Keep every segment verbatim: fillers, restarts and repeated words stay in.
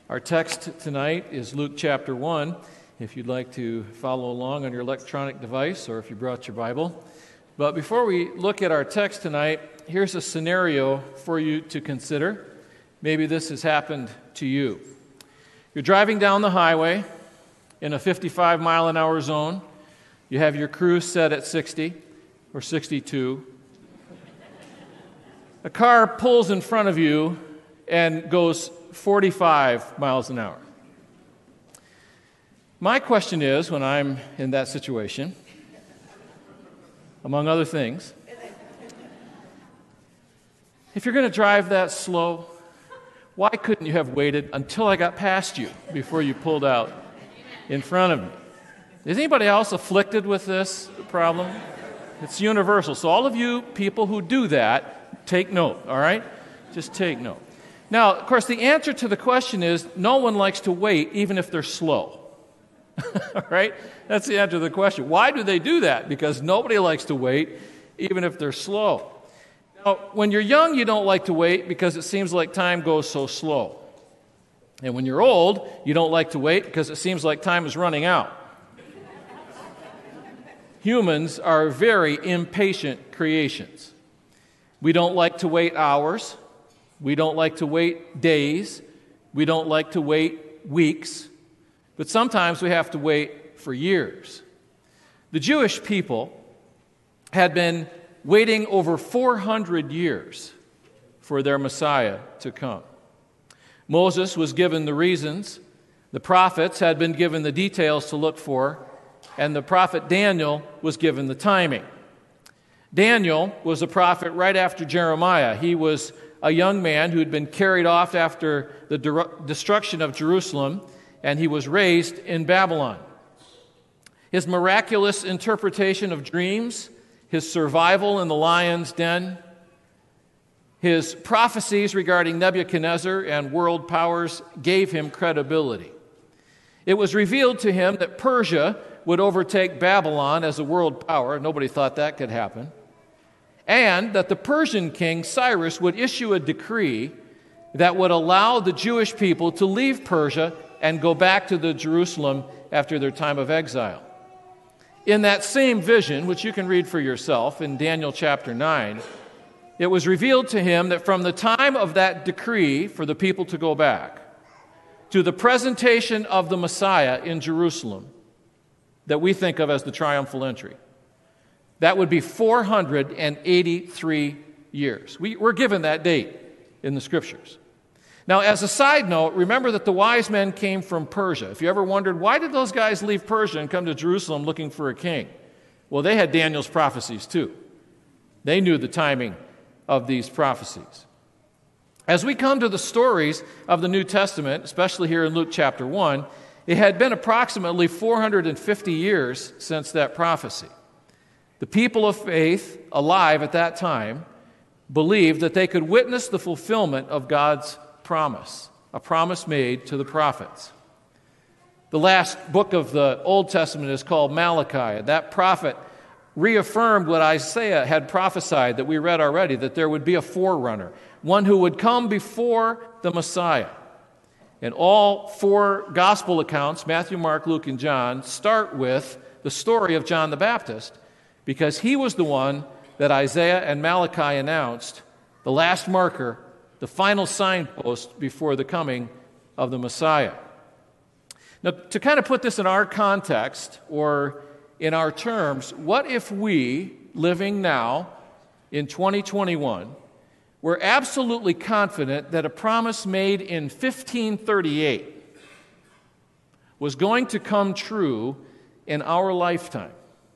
Our text tonight is Luke chapter one, if you'd like to follow along on your electronic device or if you brought your Bible. But before we look at our text tonight, here's a scenario for you to consider. Maybe this has happened to you. You're driving down the highway in a fifty-five mile an hour zone. You have your cruise set at sixty or sixty-two. A car pulls in front of you and goes forty-five miles an hour. My question is, when I'm in that situation, among other things, if you're going to drive that slow, why couldn't you have waited until I got past you before you pulled out in front of me? Is anybody else afflicted with this problem? It's universal. So all of you people who do that, take note, all right? Just take note. Now, of course, the answer to the question is no one likes to wait even if they're slow. All right? That's the answer to the question. Why do they do that? Because nobody likes to wait even if they're slow. Now, when you're young, you don't like to wait because it seems like time goes so slow. And when you're old, you don't like to wait because it seems like time is running out. Humans are very impatient creations. We don't like to wait hours. We don't like to wait days. We don't like to wait weeks. But sometimes we have to wait for years. The Jewish people had been waiting over four hundred years for their Messiah to come. Moses was given the reasons. The prophets had been given the details to look for. And the prophet Daniel was given the timing. Daniel was a prophet right after Jeremiah. He was a young man who had been carried off after the de- destruction of Jerusalem, and he was raised in Babylon. His miraculous interpretation of dreams, his survival in the lion's den, his prophecies regarding Nebuchadnezzar and world powers gave him credibility. It was revealed to him that Persia would overtake Babylon as a world power. Nobody thought that could happen. And that the Persian king Cyrus would issue a decree that would allow the Jewish people to leave Persia and go back to the Jerusalem after their time of exile. In that same vision, which you can read for yourself in Daniel chapter nine, it was revealed to him that from the time of that decree for the people to go back to the presentation of the Messiah in Jerusalem, that we think of as the triumphal entry, that would be four hundred eighty-three years. We, we're given that date in the Scriptures. Now, as a side note, remember that the wise men came from Persia. If you ever wondered, why did those guys leave Persia and come to Jerusalem looking for a king? Well, they had Daniel's prophecies too. They knew the timing of these prophecies. As we come to the stories of the New Testament, especially here in Luke chapter one, it had been approximately four hundred fifty years since that prophecy. The people of faith alive at that time believed that they could witness the fulfillment of God's promise, a promise made to the prophets. The last book of the Old Testament is called Malachi. That prophet reaffirmed what Isaiah had prophesied that we read already, that there would be a forerunner, one who would come before the Messiah. And all four gospel accounts, Matthew, Mark, Luke, and John, start with the story of John the Baptist, because he was the one that Isaiah and Malachi announced, the last marker, the final signpost before the coming of the Messiah. Now, to kind of put this in our context, or in our terms, what if we, living now in twenty twenty-one, were absolutely confident that a promise made in fifteen thirty-eight was going to come true in our lifetime?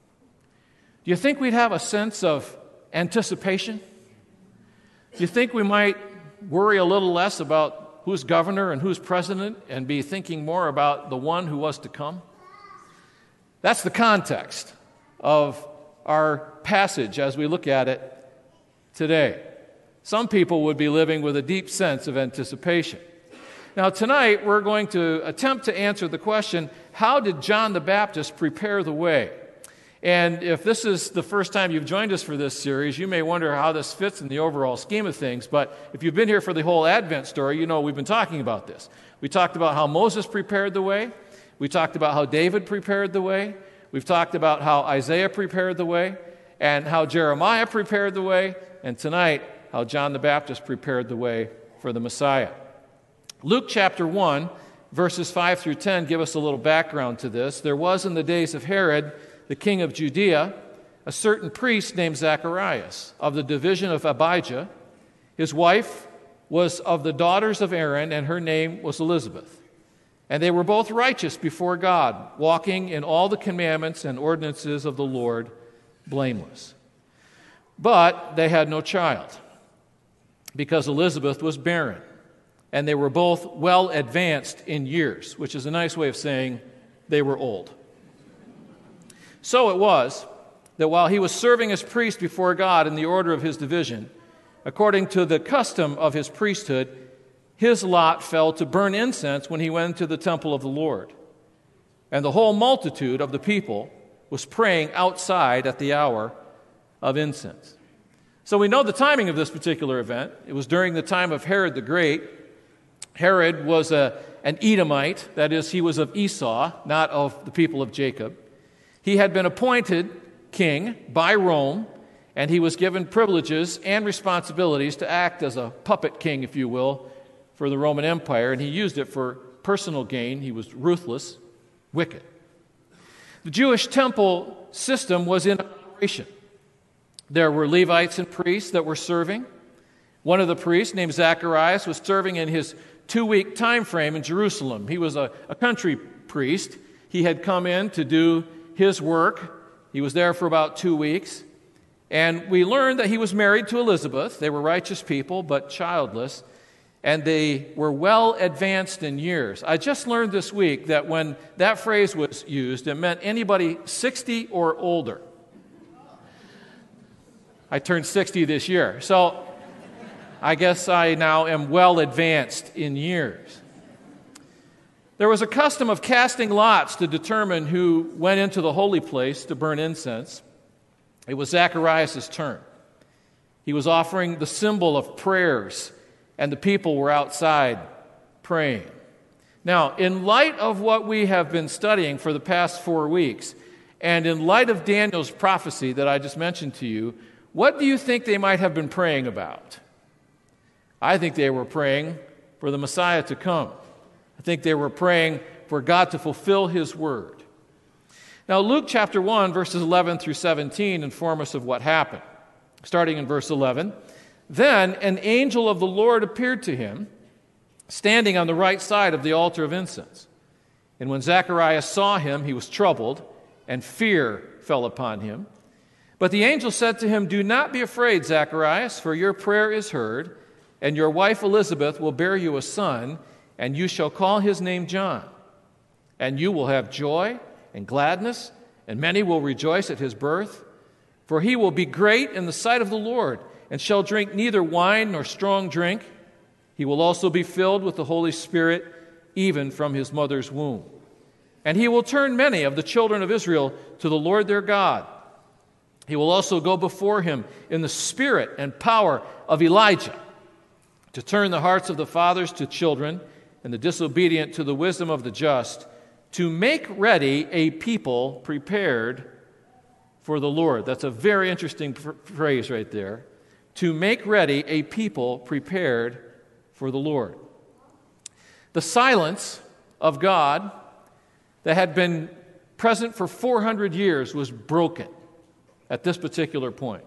Do you think we'd have a sense of anticipation? Do you think we might worry a little less about who's governor and who's president and be thinking more about the one who was to come? That's the context of our passage as we look at it today. Some people would be living with a deep sense of anticipation. Now, tonight we're going to attempt to answer the question, how did John the Baptist prepare the way? And if this is the first time you've joined us for this series, you may wonder how this fits in the overall scheme of things. But if you've been here for the whole Advent story, you know we've been talking about this. We talked about how Moses prepared the way. We talked about how David prepared the way. We've talked about how Isaiah prepared the way and how Jeremiah prepared the way. And tonight, how John the Baptist prepared the way for the Messiah. Luke chapter one, verses five through ten give us a little background to this. There was in the days of Herod, the king of Judea, a certain priest named Zacharias of the division of Abijah. His wife was of the daughters of Aaron, and her name was Elizabeth. And they were both righteous before God, walking in all the commandments and ordinances of the Lord, blameless. But they had no child, because Elizabeth was barren, and they were both well advanced in years, which is a nice way of saying they were old. So it was that while he was serving as priest before God in the order of his division, according to the custom of his priesthood, his lot fell to burn incense when he went into the temple of the Lord. And the whole multitude of the people was praying outside at the hour of incense. So we know the timing of this particular event. It was during the time of Herod the Great. Herod was a, an Edomite, that is, he was of Esau, not of the people of Jacob. He had been appointed king by Rome, and he was given privileges and responsibilities to act as a puppet king, if you will, for the Roman Empire, and he used it for personal gain. He was ruthless, wicked. The Jewish temple system was in operation. There were Levites and priests that were serving. One of the priests, named Zacharias, was serving in his two-week time frame in Jerusalem. He was a, a country priest. He had come in to do his work. He was there for about two weeks. And we learned that he was married to Elizabeth. They were righteous people, but childless. And they were well advanced in years. I just learned this week that when that phrase was used, it meant anybody sixty or older. I turned sixty this year. So I guess I now am well advanced in years. There was a custom of casting lots to determine who went into the holy place to burn incense. It was Zacharias' turn. He was offering the symbol of prayers, and the people were outside praying. Now, in light of what we have been studying for the past four weeks, and in light of Daniel's prophecy that I just mentioned to you, what do you think they might have been praying about? I think they were praying for the Messiah to come. I think they were praying for God to fulfill his word. Now, Luke chapter one, verses eleven through seventeen inform us of what happened. Starting in verse eleven, then an angel of the Lord appeared to him, standing on the right side of the altar of incense. And when Zacharias saw him, he was troubled, and fear fell upon him. But the angel said to him, do not be afraid, Zacharias, for your prayer is heard, and your wife Elizabeth will bear you a son, and you shall call his name John. And you will have joy and gladness, and many will rejoice at his birth. For he will be great in the sight of the Lord, and shall drink neither wine nor strong drink. He will also be filled with the Holy Spirit, even from his mother's womb. And he will turn many of the children of Israel to the Lord their God. He will also go before him in the spirit and power of Elijah, to turn the hearts of the fathers to children, and the disobedient to the wisdom of the just, to make ready a people prepared for the Lord. That's a very interesting ph- phrase right there. To make ready a people prepared for the Lord. The silence of God that had been present for four hundred years was broken at this particular point.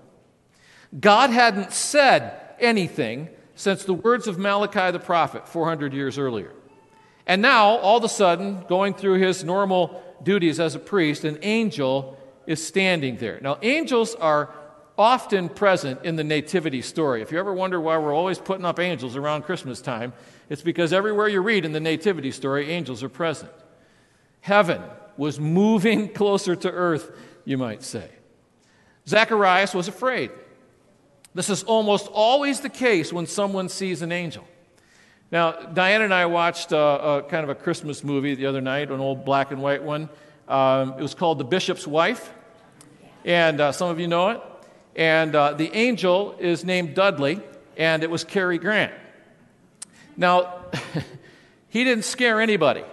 God hadn't said anything since the words of Malachi the prophet four hundred years earlier. And now, all of a sudden, going through his normal duties as a priest, an angel is standing there. Now, angels are often present in the nativity story. If you ever wonder why we're always putting up angels around Christmas time, it's because everywhere you read in the nativity story, angels are present. Heaven was moving closer to earth, you might say. Zacharias was afraid. This is almost always the case when someone sees an angel. Now, Diane and I watched a, a kind of a Christmas movie the other night, an old black and white one. Um, it was called The Bishop's Wife. And uh, some of you know it. And uh, the angel is named Dudley, and it was Cary Grant. Now, he didn't scare anybody.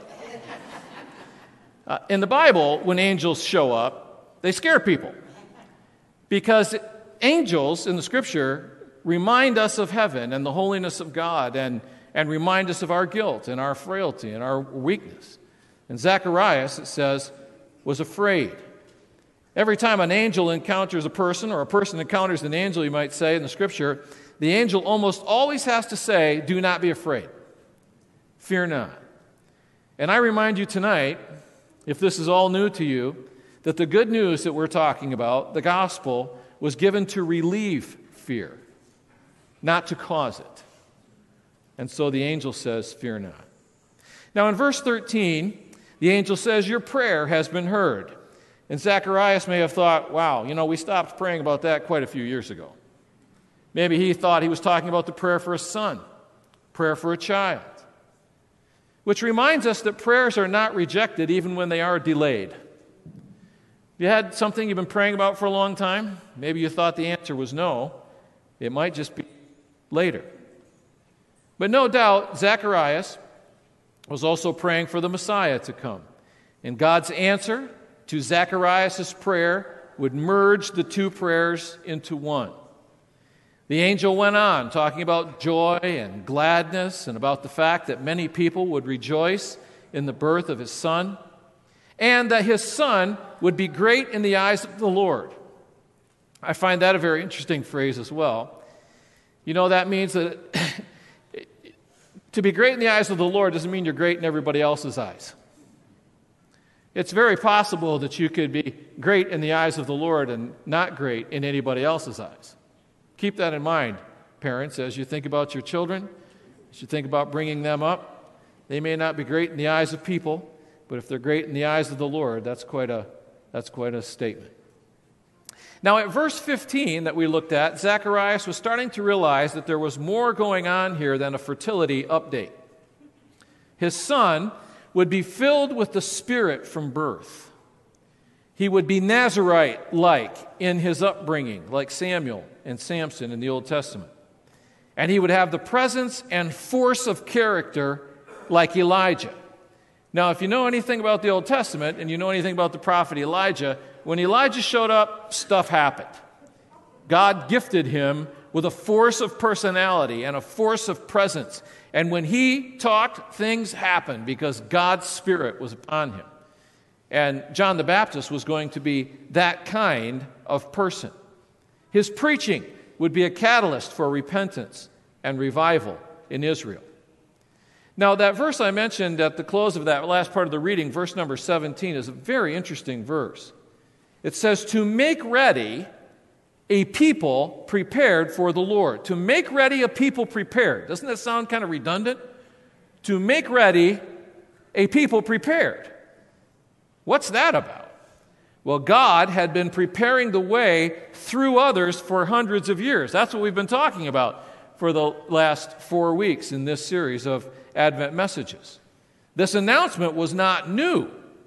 Uh, in the Bible, when angels show up, they scare people. Because angels in the Scripture remind us of heaven and the holiness of God and, and remind us of our guilt and our frailty and our weakness. And Zacharias, it says, was afraid. Every time an angel encounters a person, or a person encounters an angel, you might say, in the Scripture, the angel almost always has to say, do not be afraid. Fear not. And I remind you tonight, if this is all new to you, that the good news that we're talking about, the gospel, was given to relieve fear, not to cause it. And so the angel says, fear not. Now in verse thirteen, the angel says, your prayer has been heard. And Zacharias may have thought, wow, you know, we stopped praying about that quite a few years ago. Maybe he thought he was talking about the prayer for a son, prayer for a child. Which reminds us that prayers are not rejected even when they are delayed. You had something you've been praying about for a long time? Maybe you thought the answer was no. It might just be later. But no doubt, Zacharias was also praying for the Messiah to come. And God's answer to Zacharias' prayer would merge the two prayers into one. The angel went on talking about joy and gladness and about the fact that many people would rejoice in the birth of his son, and that his son would be great in the eyes of the Lord. I find that a very interesting phrase as well. You know, that means that to be great in the eyes of the Lord doesn't mean you're great in everybody else's eyes. It's very possible that you could be great in the eyes of the Lord and not great in anybody else's eyes. Keep that in mind, parents, as you think about your children, as you think about bringing them up. They may not be great in the eyes of people, but if they're great in the eyes of the Lord, that's quite a, that's quite a statement. Now, at verse fifteen that we looked at, Zacharias was starting to realize that there was more going on here than a fertility update. His son would be filled with the Spirit from birth. He would be Nazirite-like in his upbringing, like Samuel and Samson in the Old Testament. And he would have the presence and force of character like Elijah. Now, if you know anything about the Old Testament and you know anything about the prophet Elijah, when Elijah showed up, stuff happened. God gifted him with a force of personality and a force of presence. And when he talked, things happened because God's Spirit was upon him. And John the Baptist was going to be that kind of person. His preaching would be a catalyst for repentance and revival in Israel. Now, that verse I mentioned at the close of that last part of the reading, verse number seventeen, is a very interesting verse. It says, to make ready a people prepared for the Lord. To make ready a people prepared. Doesn't that sound kind of redundant? To make ready a people prepared. What's that about? Well, God had been preparing the way through others for hundreds of years. That's what we've been talking about for the last four weeks in this series of Advent messages. This announcement was not new.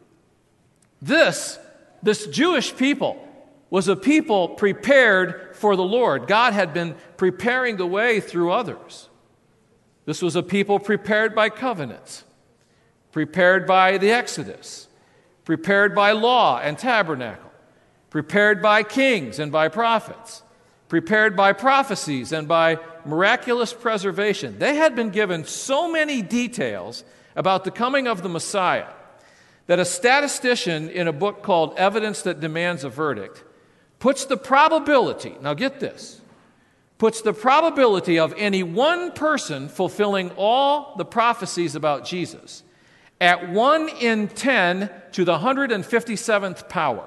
This, this Jewish people was a people prepared for the Lord. God had been preparing the way through others. This was a people prepared by covenants, prepared by the Exodus, prepared by law and tabernacle, prepared by kings and by prophets, prepared by prophecies and by miraculous preservation. They had been given so many details about the coming of the Messiah that a statistician in a book called Evidence That Demands a Verdict puts the probability, now get this, puts the probability of any one person fulfilling all the prophecies about Jesus at one in ten to the one hundred fifty-seventh power.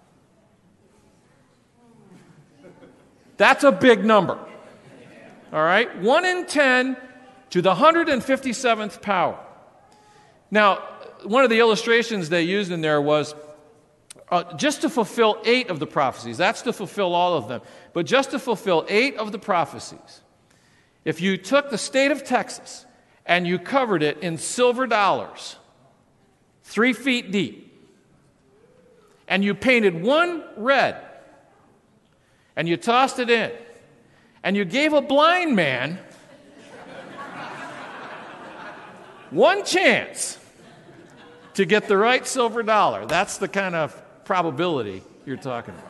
That's a big number. All right? one in ten to the one hundred fifty-seventh power. Now, one of the illustrations they used in there was uh, just to fulfill eight of the prophecies. That's to fulfill all of them. But just to fulfill eight of the prophecies, if you took the state of Texas and you covered it in silver dollars, three feet deep, and you painted one red and you tossed it in, and you gave a blind man one chance to get the right silver dollar. That's the kind of probability you're talking about.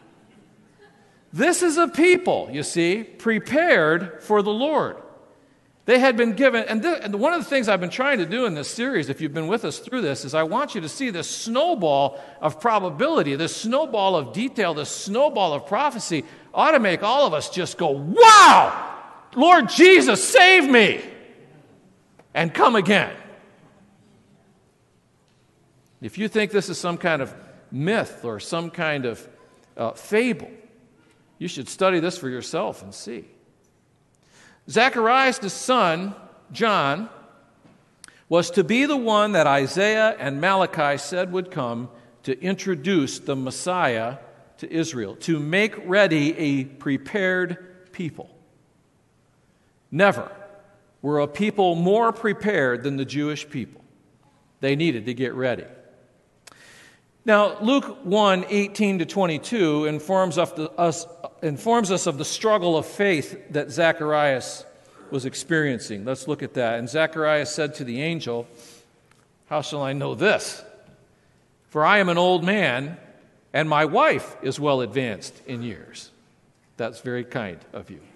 This is a people, you see, prepared for the Lord. They had been given, and, th- and one of the things I've been trying to do in this series, if you've been with us through this, is I want you to see this snowball of probability, this snowball of detail, this snowball of prophecy ought to make all of us just go, wow! Lord Jesus, save me! And come again. If you think this is some kind of myth or some kind of uh, fable, you should study this for yourself and see. Zacharias, the son, John, was to be the one that Isaiah and Malachi said would come to introduce the Messiah to Israel, to make ready a prepared people. Never were a people more prepared than the Jewish people. They needed to get ready. Now, Luke one, eighteen to twenty-two informs us, informs us of the struggle of faith that Zacharias was experiencing. Let's look at that. And Zacharias said to the angel, "How shall I know this? For I am an old man, and my wife is well advanced in years." That's very kind of you.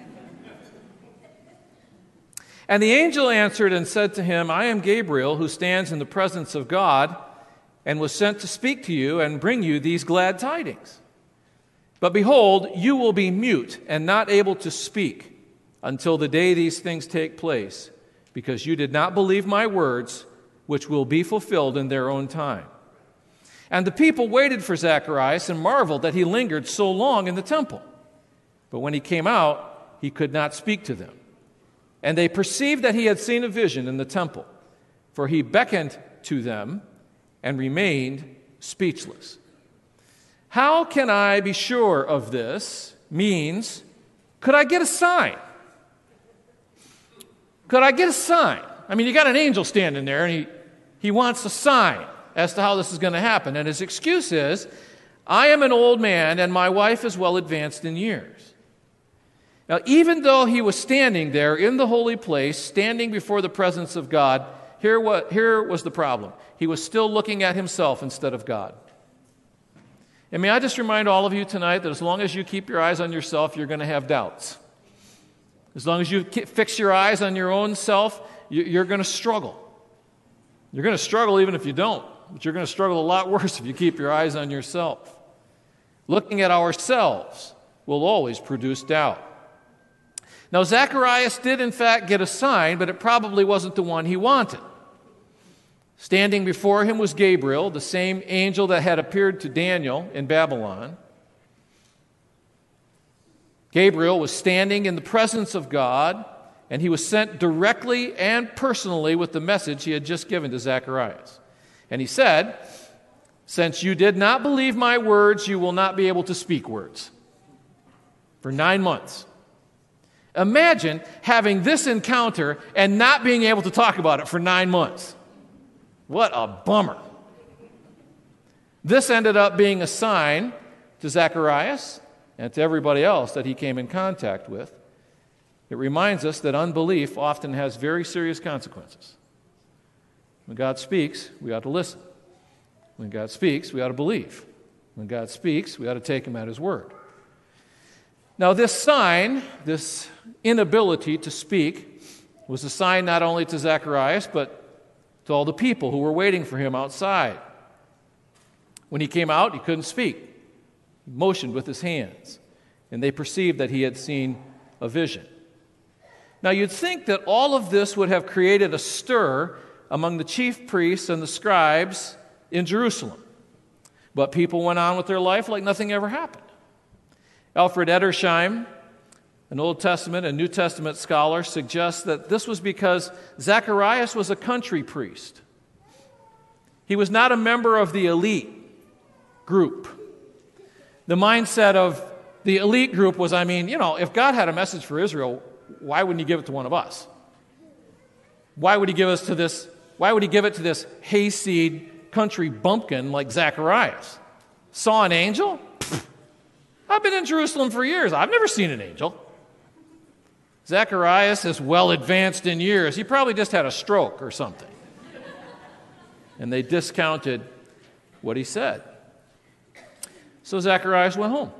And the angel answered and said to him, "I am Gabriel, who stands in the presence of God, and was sent to speak to you and bring you these glad tidings. But behold, you will be mute and not able to speak until the day these things take place, because you did not believe my words, which will be fulfilled in their own time." And the people waited for Zacharias and marveled that he lingered so long in the temple. But when he came out, he could not speak to them. And they perceived that he had seen a vision in the temple, for he beckoned to them and remained speechless. How can I be sure of this means, could I get a sign? Could I get a sign? I mean, you got an angel standing there, and he, he wants a sign as to how this is going to happen. And his excuse is, I am an old man, and my wife is well advanced in years. Now, even though he was standing there in the holy place, standing before the presence of God, here, what, here was the problem. He was still looking at himself instead of God. And may I just remind all of you tonight that as long as you keep your eyes on yourself, you're going to have doubts. As long as you fix your eyes on your own self, you're going to struggle. You're going to struggle even if you don't, but you're going to struggle a lot worse if you keep your eyes on yourself. Looking at ourselves will always produce doubt. Now, Zacharias did in fact get a sign, but it probably wasn't the one he wanted. Standing before him was Gabriel, the same angel that had appeared to Daniel in Babylon. Gabriel was standing in the presence of God, and he was sent directly and personally with the message he had just given to Zacharias. And he said, "Since you did not believe my words, you will not be able to speak words." For nine months. Imagine having this encounter and not being able to talk about it for nine months. What a bummer. This ended up being a sign to Zacharias and to everybody else that he came in contact with. It reminds us that unbelief often has very serious consequences. When God speaks, we ought to listen. When God speaks, we ought to believe. When God speaks, we ought to take him at his word. Now, this sign, this inability to speak, was a sign not only to Zacharias, but to all the people who were waiting for him outside. When he came out, he couldn't speak. He motioned with his hands, and they perceived that he had seen a vision. Now, you'd think that all of this would have created a stir among the chief priests and the scribes in Jerusalem. But people went on with their life like nothing ever happened. Alfred Edersheim, an Old Testament and New Testament scholar, suggests that this was because Zacharias was a country priest. He was not a member of the elite group. The mindset of the elite group was, I mean, you know, if God had a message for Israel, why wouldn't he give it to one of us? Why would he give us to this, why would he give it to this hayseed country bumpkin like Zacharias? Saw an angel? Pfft, I've been in Jerusalem for years. I've never seen an angel. Zacharias is well advanced in years. He probably just had a stroke or something. And they discounted what he said. So Zacharias went home.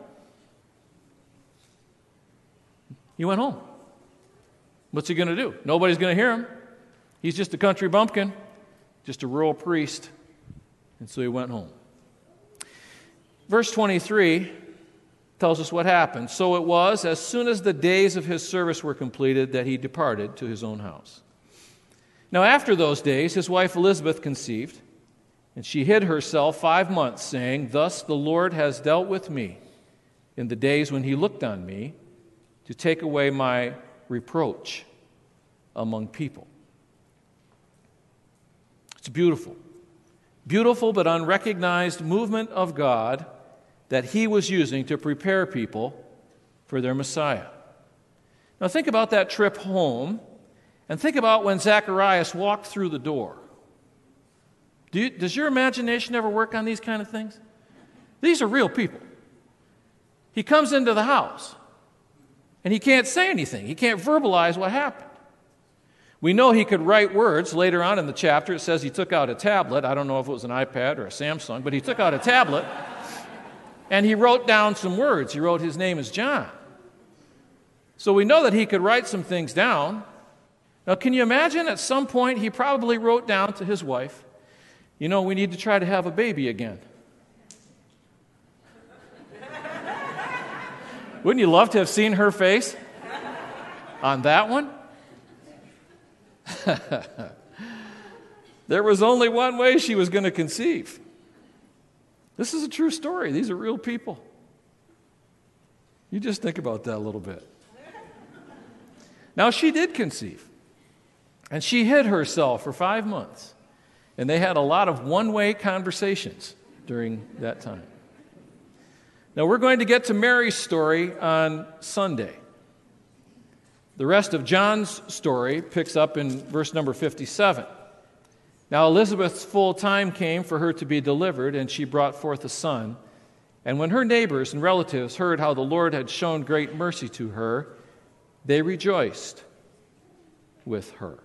He went home. What's he going to do? Nobody's going to hear him. He's just a country bumpkin, just a rural priest. And so he went home. Verse twenty-three tells us what happened. So it was, as soon as the days of his service were completed, that he departed to his own house. Now after those days, his wife Elizabeth conceived, and she hid herself five months, saying, Thus the Lord has dealt with me in the days when he looked on me to take away my reproach among people. It's beautiful. Beautiful but unrecognized movement of God that he was using to prepare people for their Messiah. Now think about that trip home, and think about when Zacharias walked through the door. Do you, does your imagination ever work on these kind of things? These are real people. He comes into the house, and he can't say anything. He can't verbalize what happened. We know he could write words. Later on in the chapter, it says he took out a tablet. I don't know if it was an iPad or a Samsung, but he took out a tablet, and he wrote down some words. He wrote his name is John. So we know that he could write some things down. Now, can you imagine at some point he probably wrote down to his wife, you know, we need to try to have a baby again. Wouldn't you love to have seen her face on that one? There was only one way she was going to conceive. This is a true story. These are real people. You just think about that a little bit. Now, she did conceive, and she hid herself for five months, and they had a lot of one-way conversations during that time. Now, we're going to get to Mary's story on Sunday. The rest of John's story picks up in verse number fifty-seven. Now Elizabeth's full time came for her to be delivered, and she brought forth a son. And when her neighbors and relatives heard how the Lord had shown great mercy to her, they rejoiced with her.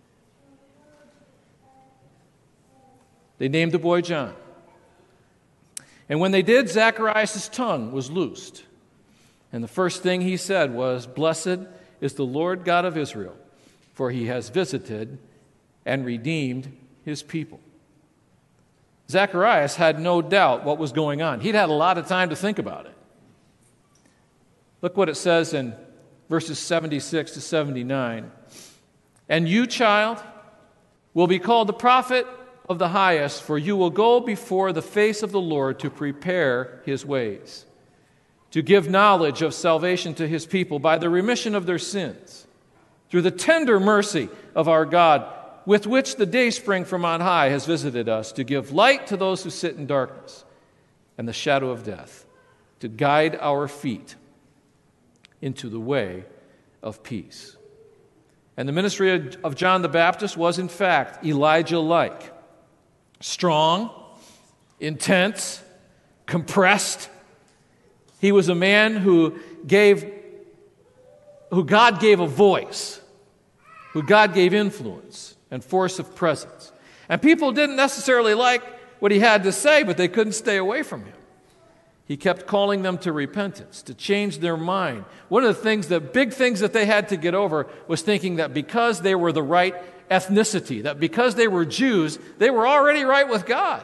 They named the boy John. And when they did, Zacharias' tongue was loosed. And the first thing he said was, Blessed is the Lord God of Israel, for he has visited and redeemed his people. Zacharias had no doubt what was going on. He'd had a lot of time to think about it. Look what it says in verses seventy-six to seventy-nine. And you, child, will be called the prophet of the highest, for you will go before the face of the Lord to prepare his ways, to give knowledge of salvation to his people by the remission of their sins, through the tender mercy of our God, with which the dayspring from on high has visited us, to give light to those who sit in darkness and the shadow of death, to guide our feet into the way of peace. And the ministry of John the Baptist was, in fact, Elijah-like. Strong, intense, compressed. He was a man who gave, who God gave a voice, who God gave influence and force of presence. And people didn't necessarily like what he had to say, but they couldn't stay away from him. He kept calling them to repentance, to change their mind. One of the things, the big things that they had to get over was thinking that because they were the right ethnicity, that because they were Jews, they were already right with God.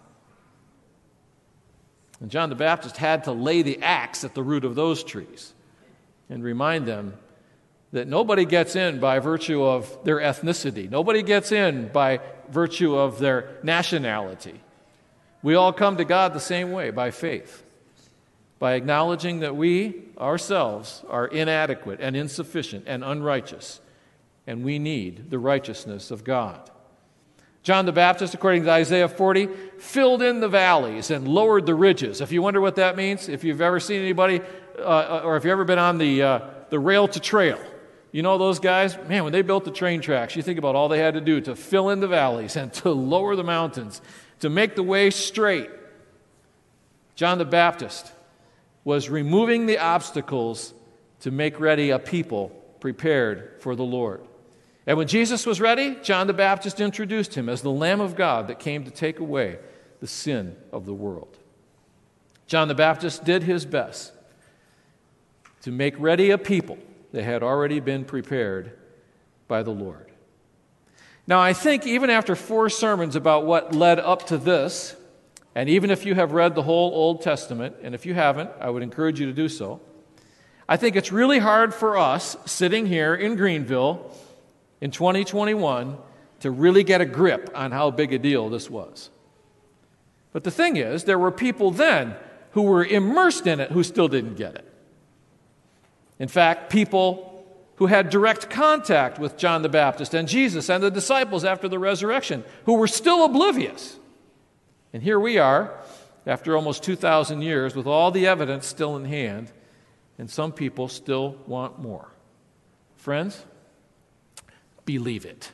And John the Baptist had to lay the axe at the root of those trees and remind them that nobody gets in by virtue of their ethnicity. Nobody gets in by virtue of their nationality. We all come to God the same way, by faith, by acknowledging that we ourselves are inadequate and insufficient and unrighteous, and we need the righteousness of God. John the Baptist, according to Isaiah forty, filled in the valleys and lowered the ridges. If you wonder what that means, if you've ever seen anybody, uh, or if you've ever been on the uh, the rail to trail, you know those guys, man, when they built the train tracks, you think about all they had to do to fill in the valleys and to lower the mountains, to make the way straight. John the Baptist was removing the obstacles to make ready a people prepared for the Lord. And when Jesus was ready, John the Baptist introduced him as the Lamb of God that came to take away the sin of the world. John the Baptist did his best to make ready a people that had already been prepared by the Lord. Now, I think even after four sermons about what led up to this, and even if you have read the whole Old Testament, and if you haven't, I would encourage you to do so, I think it's really hard for us sitting here in Greenville in twenty twenty-one to really get a grip on how big a deal this was. But the thing is, there were people then who were immersed in it who still didn't get it. In fact, people who had direct contact with John the Baptist and Jesus and the disciples after the resurrection, who were still oblivious. And here we are, after almost two thousand years, with all the evidence still in hand, and some people still want more. Friends, believe it.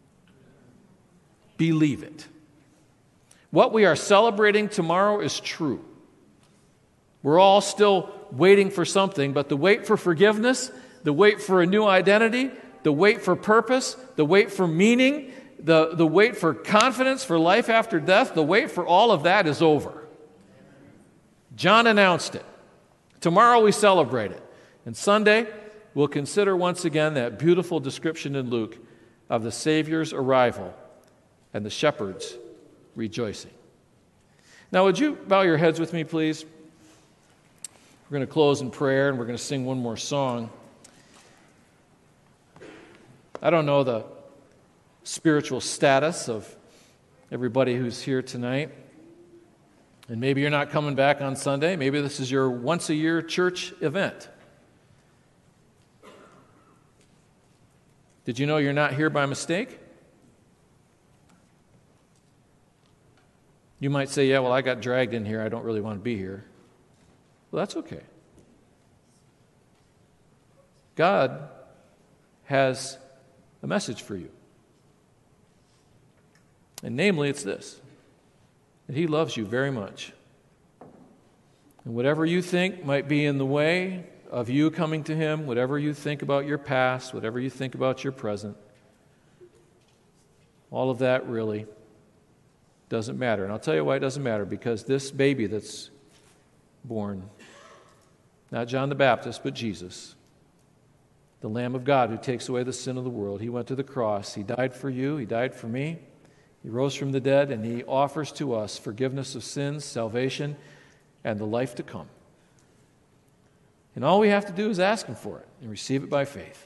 Believe it. What we are celebrating tomorrow is true. We're all still waiting for something, but the wait for forgiveness, the wait for a new identity, the wait for purpose, the wait for meaning, the, the wait for confidence for life after death, the wait for all of that is over. John announced it. Tomorrow we celebrate it. And Sunday, we'll consider once again that beautiful description in Luke of the Savior's arrival and the shepherds rejoicing. Now, would you bow your heads with me, please? We're going to close in prayer, and we're going to sing one more song. I don't know the spiritual status of everybody who's here tonight. And maybe you're not coming back on Sunday. Maybe this is your once-a-year church event. Did you know you're not here by mistake? You might say, yeah, well, I got dragged in here. I don't really want to be here. Well, that's okay. God has a message for you. And namely, it's this, that He loves you very much. And whatever you think might be in the way of you coming to Him, whatever you think about your past, whatever you think about your present, all of that really doesn't matter. And I'll tell you why it doesn't matter, because this baby that's born, not John the Baptist, but Jesus, the Lamb of God who takes away the sin of the world, He went to the cross. He died for you. He died for me. He rose from the dead, and He offers to us forgiveness of sins, salvation, and the life to come. And all we have to do is ask Him for it and receive it by faith.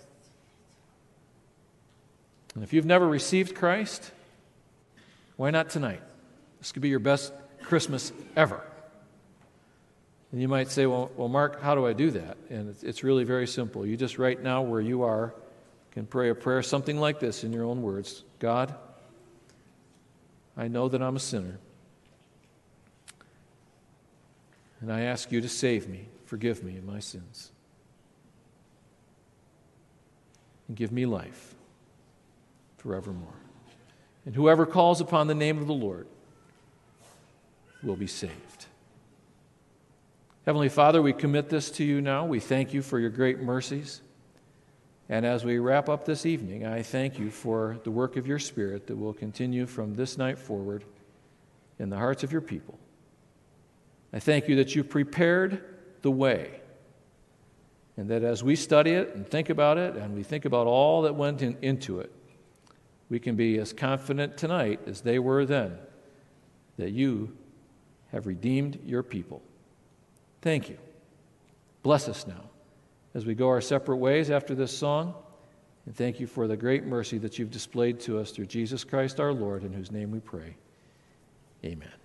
And if you've never received Christ, why not tonight? This could be your best Christmas ever. And you might say, well, well, Mark, how do I do that? And it's, it's really very simple. You just right now where you are can pray a prayer something like this in your own words. God, I know that I'm a sinner. And I ask you to save me, forgive me of my sins. And give me life forevermore. And whoever calls upon the name of the Lord will be saved. Heavenly Father, we commit this to you now. We thank you for your great mercies. And as we wrap up this evening, I thank you for the work of your Spirit that will continue from this night forward in the hearts of your people. I thank you that you prepared the way, and that as we study it and think about it, and we think about all that went in, into it, we can be as confident tonight as they were then that you have redeemed your people. Thank you. Bless us now as we go our separate ways after this song. And thank you for the great mercy that you've displayed to us through Jesus Christ our Lord, in whose name we pray. Amen.